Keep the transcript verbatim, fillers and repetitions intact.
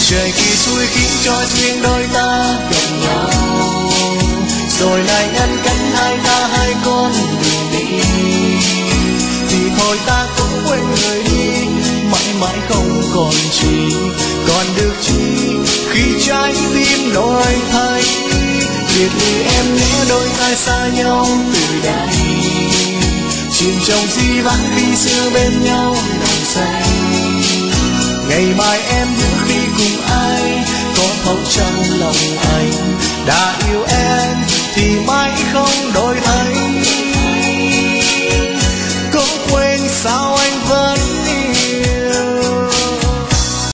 trời khi xui khiến cho duyên đôi ta gần nhau, rồi nay ngăn cách hai ta hai con đường đi, thì thôi ta cũng quên người đi, mãi mãi không còn chi, còn được chi khi trái tim đổi thay. Biệt ly em nhớ đôi ta xa nhau từ đây, chìm trong di vãng khi xưa bên nhau nồng say. Ngày mai em nhớ khi cùng ai có thấu trong lòng anh, đã yêu em thì mãi không đổi thay.